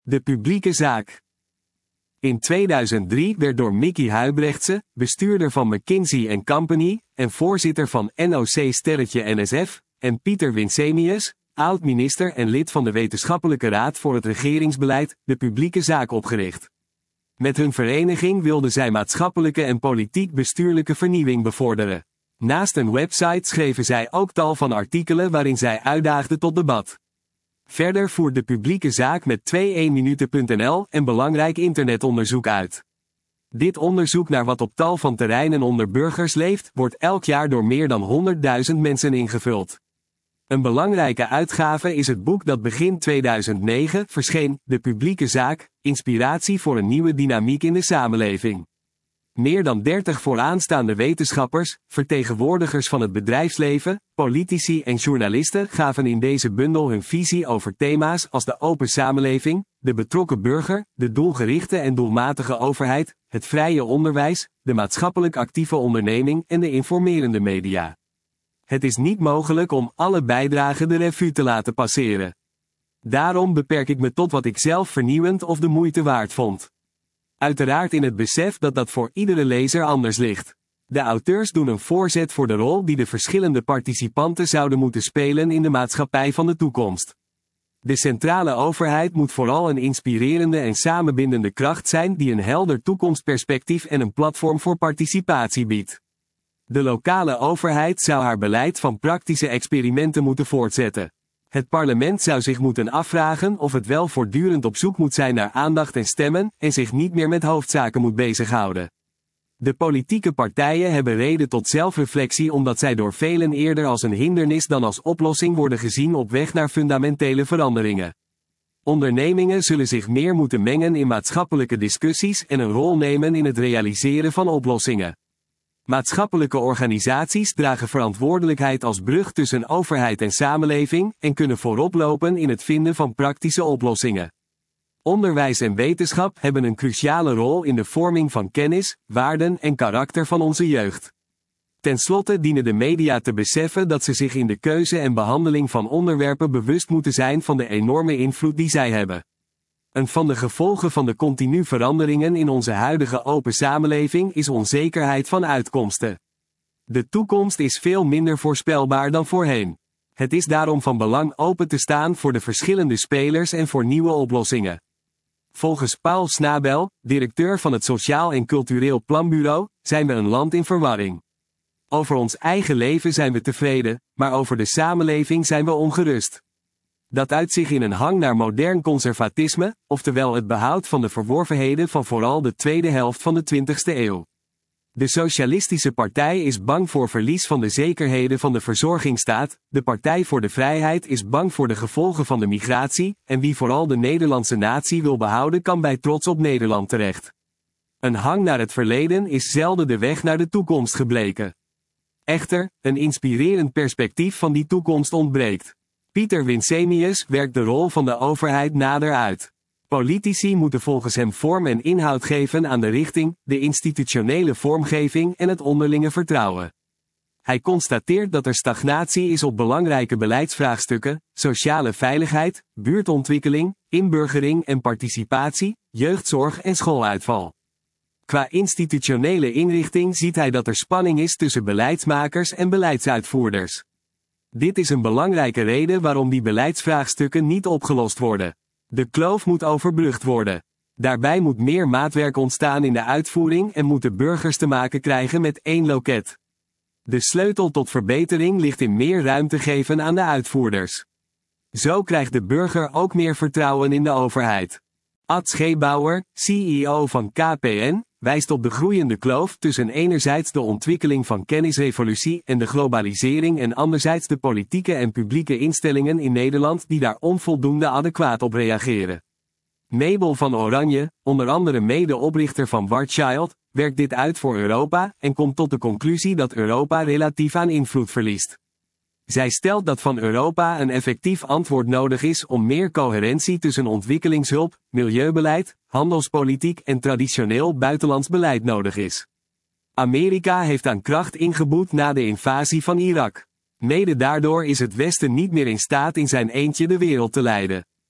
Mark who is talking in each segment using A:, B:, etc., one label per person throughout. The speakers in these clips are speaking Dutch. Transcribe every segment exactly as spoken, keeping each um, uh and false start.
A: De publieke zaak. In tweeduizend drie werd door Mickey Huibrechtse, bestuurder van McKinsey and Company, en voorzitter van N O C-N S F, en Pieter Winsemius, oud-minister en lid van de Wetenschappelijke Raad voor het Regeringsbeleid, de publieke zaak opgericht. Met hun vereniging wilden zij maatschappelijke en politiek-bestuurlijke vernieuwing bevorderen. Naast een website schreven zij ook tal van artikelen waarin zij uitdaagden tot debat. Verder voert de publieke zaak met tweehonderd minuten punt n l en belangrijk internetonderzoek uit. Dit onderzoek naar wat op tal van terreinen onder burgers leeft, wordt elk jaar door meer dan honderdduizend mensen ingevuld. Een belangrijke uitgave is het boek dat begin tweeduizend negen verscheen, De publieke zaak, inspiratie voor een nieuwe dynamiek in de samenleving. Meer dan dertig vooraanstaande wetenschappers, vertegenwoordigers van het bedrijfsleven, politici en journalisten gaven in deze bundel hun visie over thema's als de open samenleving, de betrokken burger, de doelgerichte en doelmatige overheid, het vrije onderwijs, de maatschappelijk actieve onderneming en de informerende media. Het is niet mogelijk om alle bijdragen de revue te laten passeren. Daarom beperk ik me tot wat ik zelf vernieuwend of de moeite waard vond. Uiteraard in het besef dat dat voor iedere lezer anders ligt. De auteurs doen een voorzet voor de rol die de verschillende participanten zouden moeten spelen in de maatschappij van de toekomst. De centrale overheid moet vooral een inspirerende en samenbindende kracht zijn die een helder toekomstperspectief en een platform voor participatie biedt. De lokale overheid zou haar beleid van praktische experimenten moeten voortzetten. Het parlement zou zich moeten afvragen of het wel voortdurend op zoek moet zijn naar aandacht en stemmen, en zich niet meer met hoofdzaken moet bezighouden. De politieke partijen hebben reden tot zelfreflectie omdat zij door velen eerder als een hindernis dan als oplossing worden gezien op weg naar fundamentele veranderingen. Ondernemingen zullen zich meer moeten mengen in maatschappelijke discussies en een rol nemen in het realiseren van oplossingen. Maatschappelijke organisaties dragen verantwoordelijkheid als brug tussen overheid en samenleving en kunnen vooroplopen in het vinden van praktische oplossingen. Onderwijs en wetenschap hebben een cruciale rol in de vorming van kennis, waarden en karakter van onze jeugd. Ten slotte dienen de media te beseffen dat ze zich in de keuze en behandeling van onderwerpen bewust moeten zijn van de enorme invloed die zij hebben. Een van de gevolgen van de continu veranderingen in onze huidige open samenleving is onzekerheid van uitkomsten. De toekomst is veel minder voorspelbaar dan voorheen. Het is daarom van belang open te staan voor de verschillende spelers en voor nieuwe oplossingen. Volgens Paul Snabel, directeur van het Sociaal en Cultureel Planbureau, zijn we een land in verwarring. Over ons eigen leven zijn we tevreden, maar over de samenleving zijn we ongerust. Dat uit zich in een hang naar modern conservatisme, oftewel het behoud van de verworvenheden van vooral de tweede helft van de twintigste eeuw. De Socialistische Partij is bang voor verlies van de zekerheden van de verzorgingsstaat, de Partij voor de Vrijheid is bang voor de gevolgen van de migratie, en wie vooral de Nederlandse natie wil behouden kan bij trots op Nederland terecht. Een hang naar het verleden is zelden de weg naar de toekomst gebleken. Echter, een inspirerend perspectief van die toekomst ontbreekt. Pieter Winsemius werkt de rol van de overheid nader uit. Politici moeten volgens hem vorm en inhoud geven aan de richting, de institutionele vormgeving en het onderlinge vertrouwen. Hij constateert dat er stagnatie is op belangrijke beleidsvraagstukken, sociale veiligheid, buurtontwikkeling, inburgering en participatie, jeugdzorg en schooluitval. Qua institutionele inrichting ziet hij dat er spanning is tussen beleidsmakers en beleidsuitvoerders. Dit is een belangrijke reden waarom die beleidsvraagstukken niet opgelost worden. De kloof moet overbrugd worden. Daarbij moet meer maatwerk ontstaan in de uitvoering en moeten burgers te maken krijgen met één loket. De sleutel tot verbetering ligt in meer ruimte geven aan de uitvoerders. Zo krijgt de burger ook meer vertrouwen in de overheid. Ad Scheepbouwer, C E O van K P N, wijst op de groeiende kloof tussen enerzijds de ontwikkeling van kennisrevolutie en de globalisering en anderzijds de politieke en publieke instellingen in Nederland die daar onvoldoende adequaat op reageren. Mabel van Oranje, onder andere medeoprichter van Warchild, werkt dit uit voor Europa en komt tot de conclusie dat Europa relatief aan invloed verliest. Zij stelt dat van Europa een effectief antwoord nodig is om meer coherentie tussen ontwikkelingshulp, milieubeleid, handelspolitiek en traditioneel buitenlands beleid nodig is. Amerika heeft aan kracht ingeboet na de invasie van Irak. Mede daardoor is het Westen niet meer in staat in zijn eentje de wereld te leiden.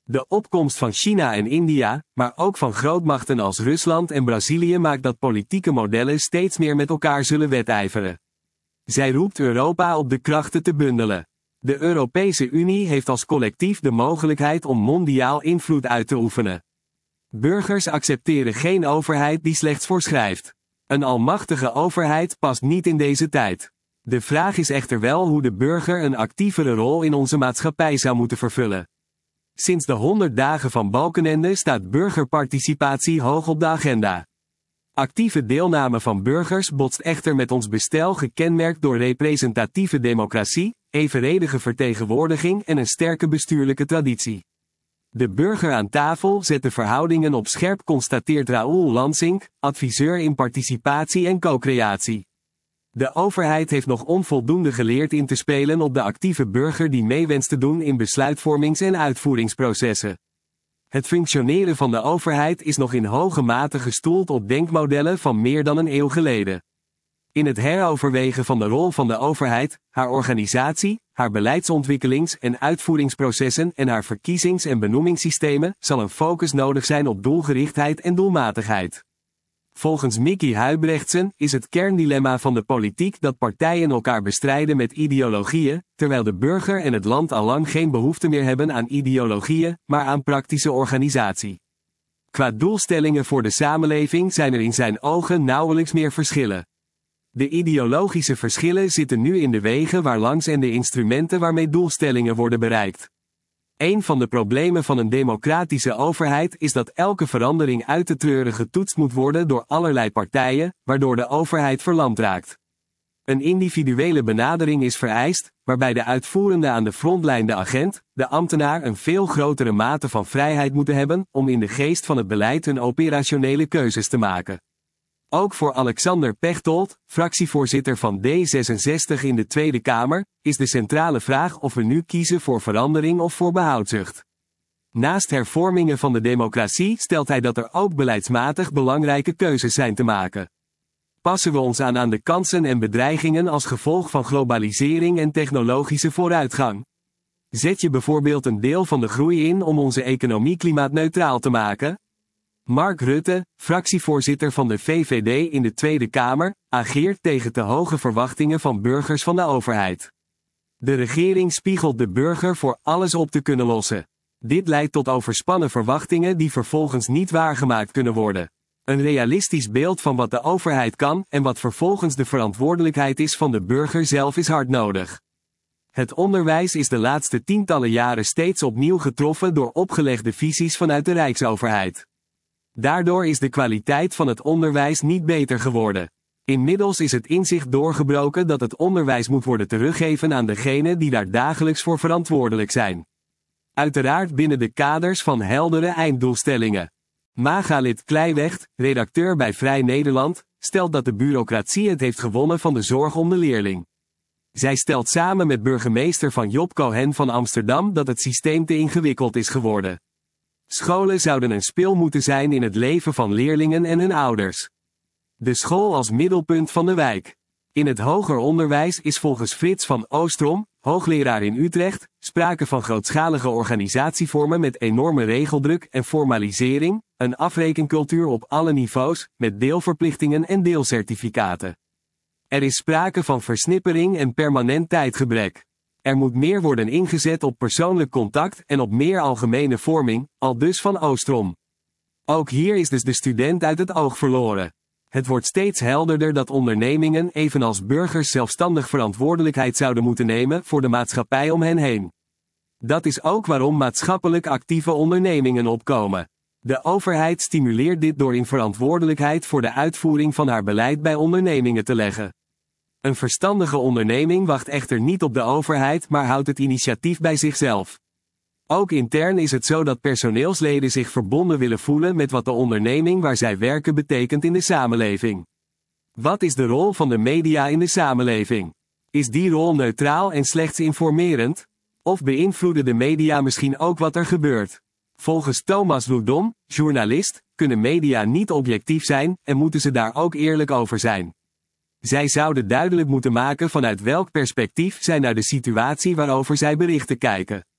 A: De opkomst van China en India, maar ook van grootmachten als Rusland en Brazilië maakt dat politieke modellen steeds meer met elkaar zullen wedijveren. Zij roept Europa op de krachten te bundelen. De Europese Unie heeft als collectief de mogelijkheid om mondiaal invloed uit te oefenen. Burgers accepteren geen overheid die slechts voorschrijft. Een almachtige overheid past niet in deze tijd. De vraag is echter wel hoe de burger een actievere rol in onze maatschappij zou moeten vervullen. Sinds de honderd dagen van Balkenende staat burgerparticipatie hoog op de agenda. Actieve deelname van burgers botst echter met ons bestel gekenmerkt door representatieve democratie, evenredige vertegenwoordiging en een sterke bestuurlijke traditie. De burger aan tafel zet de verhoudingen op scherp, constateert Raoul Lansink, adviseur in participatie en co-creatie. De overheid heeft nog onvoldoende geleerd in te spelen op de actieve burger die mee wenst te doen in besluitvormings- en uitvoeringsprocessen. Het functioneren van de overheid is nog in hoge mate gestoeld op denkmodellen van meer dan een eeuw geleden. In het heroverwegen van de rol van de overheid, haar organisatie, haar beleidsontwikkelings- en uitvoeringsprocessen en haar verkiezings- en benoemingssystemen zal een focus nodig zijn op doelgerichtheid en doelmatigheid. Volgens Mickey Huibrechtsen is het kerndilemma van de politiek dat partijen elkaar bestrijden met ideologieën, terwijl de burger en het land allang geen behoefte meer hebben aan ideologieën, maar aan praktische organisatie. Qua doelstellingen voor de samenleving zijn er in zijn ogen nauwelijks meer verschillen. De ideologische verschillen zitten nu in de wegen waarlangs en de instrumenten waarmee doelstellingen worden bereikt. Een van de problemen van een democratische overheid is dat elke verandering uit te treuren getoetst moet worden door allerlei partijen, waardoor de overheid verlamd raakt. Een individuele benadering is vereist, waarbij de uitvoerende aan de frontlijn de agent, de ambtenaar een veel grotere mate van vrijheid moeten hebben om in de geest van het beleid hun operationele keuzes te maken. Ook voor Alexander Pechtold, fractievoorzitter van D zesenzestig in de Tweede Kamer, is de centrale vraag of we nu kiezen voor verandering of voor behoudzucht. Naast hervormingen van de democratie stelt hij dat er ook beleidsmatig belangrijke keuzes zijn te maken. Passen we ons aan aan de kansen en bedreigingen als gevolg van globalisering en technologische vooruitgang? Zet je bijvoorbeeld een deel van de groei in om onze economie klimaatneutraal te maken? Mark Rutte, fractievoorzitter van de V V D in de Tweede Kamer, ageert tegen te hoge verwachtingen van burgers van de overheid. De regering spiegelt de burger voor alles op te kunnen lossen. Dit leidt tot overspannen verwachtingen die vervolgens niet waargemaakt kunnen worden. Een realistisch beeld van wat de overheid kan en wat vervolgens de verantwoordelijkheid is van de burger zelf is hard nodig. Het onderwijs is de laatste tientallen jaren steeds opnieuw getroffen door opgelegde visies vanuit de Rijksoverheid. Daardoor is de kwaliteit van het onderwijs niet beter geworden. Inmiddels is het inzicht doorgebroken dat het onderwijs moet worden teruggegeven aan degenen die daar dagelijks voor verantwoordelijk zijn. Uiteraard binnen de kaders van heldere einddoelstellingen. Magalid Kleiwecht, redacteur bij Vrij Nederland, stelt dat de bureaucratie het heeft gewonnen van de zorg om de leerling. Zij stelt samen met burgemeester van Job Cohen van Amsterdam dat het systeem te ingewikkeld is geworden. Scholen zouden een spil moeten zijn in het leven van leerlingen en hun ouders. De school als middelpunt van de wijk. In het hoger onderwijs is volgens Frits van Oostrom, hoogleraar in Utrecht, sprake van grootschalige organisatievormen met enorme regeldruk en formalisering, een afrekencultuur op alle niveaus, met deelverplichtingen en deelcertificaten. Er is sprake van versnippering en permanent tijdgebrek. Er moet meer worden ingezet op persoonlijk contact en op meer algemene vorming, aldus van Oostrom. Ook hier is dus de student uit het oog verloren. Het wordt steeds helderder dat ondernemingen evenals burgers zelfstandig verantwoordelijkheid zouden moeten nemen voor de maatschappij om hen heen. Dat is ook waarom maatschappelijk actieve ondernemingen opkomen. De overheid stimuleert dit door in verantwoordelijkheid voor de uitvoering van haar beleid bij ondernemingen te leggen. Een verstandige onderneming wacht echter niet op de overheid, maar houdt het initiatief bij zichzelf. Ook intern is het zo dat personeelsleden zich verbonden willen voelen met wat de onderneming waar zij werken betekent in de samenleving. Wat is de rol van de media in de samenleving? Is die rol neutraal en slechts informerend? Of beïnvloeden de media misschien ook wat er gebeurt? Volgens Thomas Loudon, journalist, kunnen media niet objectief zijn en moeten ze daar ook eerlijk over zijn. Zij zouden duidelijk moeten maken vanuit welk perspectief zij naar de situatie waarover zij berichten kijken.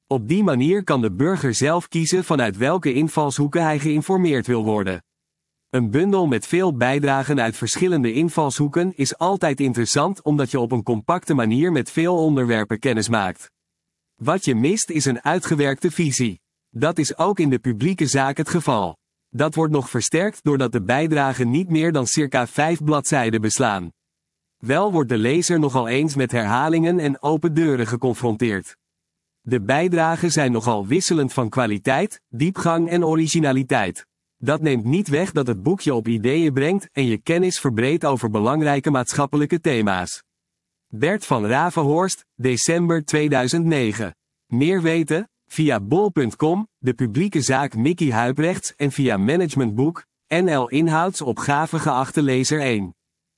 A: Op die manier kan de burger zelf kiezen vanuit welke invalshoeken hij geïnformeerd wil worden. Een bundel met veel bijdragen uit verschillende invalshoeken is altijd interessant omdat je op een compacte manier met veel onderwerpen kennis maakt. Wat je mist is een uitgewerkte visie. Dat is ook in de publieke zaak het geval. Dat wordt nog versterkt doordat de bijdragen niet meer dan circa vijf bladzijden beslaan. Wel wordt de lezer nogal eens met herhalingen en open deuren geconfronteerd. De bijdragen zijn nogal wisselend van kwaliteit, diepgang en originaliteit. Dat neemt niet weg dat het boek je op ideeën brengt en je kennis verbreedt over belangrijke maatschappelijke thema's. Bert van Ravenhorst, december tweeduizend negen. Meer weten? Via bol punt com, de publieke zaak Mickey Huibrechts en via Managementboek, N L Inhoudsopgave geachte lezer één.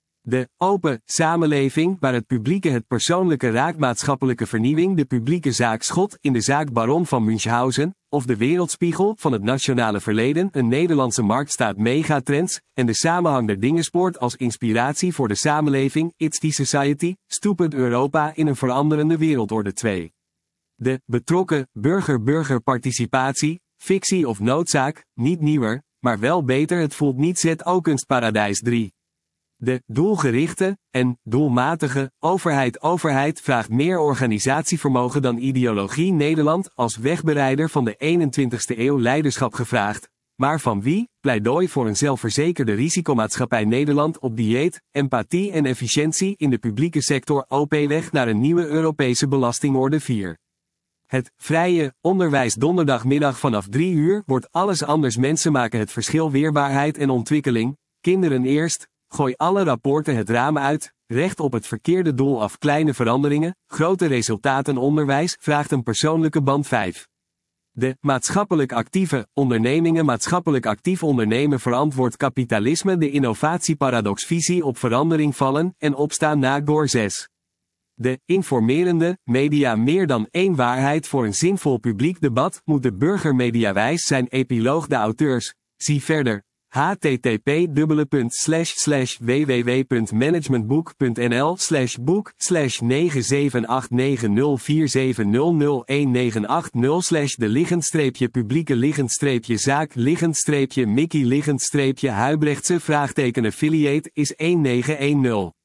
A: De open samenleving waar het publieke het persoonlijke raakt, maatschappelijke vernieuwing, de publieke zaak Schot in de zaak Baron van Münchhausen, of de wereldspiegel van het nationale verleden, een Nederlandse marktstaat megatrends, en de samenhang der dingespoort als inspiratie voor de samenleving, It's the Society, Stupid Europa in een veranderende wereldorde twee. De betrokken burger-burger-participatie, fictie of noodzaak, niet nieuwer, maar wel beter, het voelt niet Z O Kunstparadijs drie. De doelgerichte en doelmatige overheid overheid vraagt meer organisatievermogen dan ideologie. Nederland als wegbereider van de eenentwintigste eeuw leiderschap gevraagd. Maar van wie? Pleidooi voor een zelfverzekerde risicomaatschappij. Nederland op dieet, empathie en efficiëntie in de publieke sector. O P-weg naar een nieuwe Europese belastingorde vier. Het vrije onderwijs donderdagmiddag vanaf drie uur wordt alles anders. Mensen maken het verschil. Weerbaarheid en ontwikkeling. Kinderen eerst. Gooi alle rapporten het raam uit, recht op het verkeerde doel af. Kleine veranderingen, grote resultaten. Onderwijs vraagt een persoonlijke band. vijf. De maatschappelijk actieve ondernemingen. Maatschappelijk actief ondernemen verantwoord kapitalisme. De innovatieparadox. Visie op verandering vallen en opstaan na. Door zes. De informerende media. Meer dan één waarheid voor een zinvol publiek debat moet de burger mediawijs zijn. Epiloog. De auteurs. Zie verder. h t t p slash slash w w w punt managementboek punt n l slash boek slash negen zeven acht negen nul vier zeven nul nul een negen acht nul slash de liggend-streepje publieke liggend-streepje zaak liggend-streepje Mickey liggend-streepje Huibrechtse vraagteken affiliate is een negen een nul.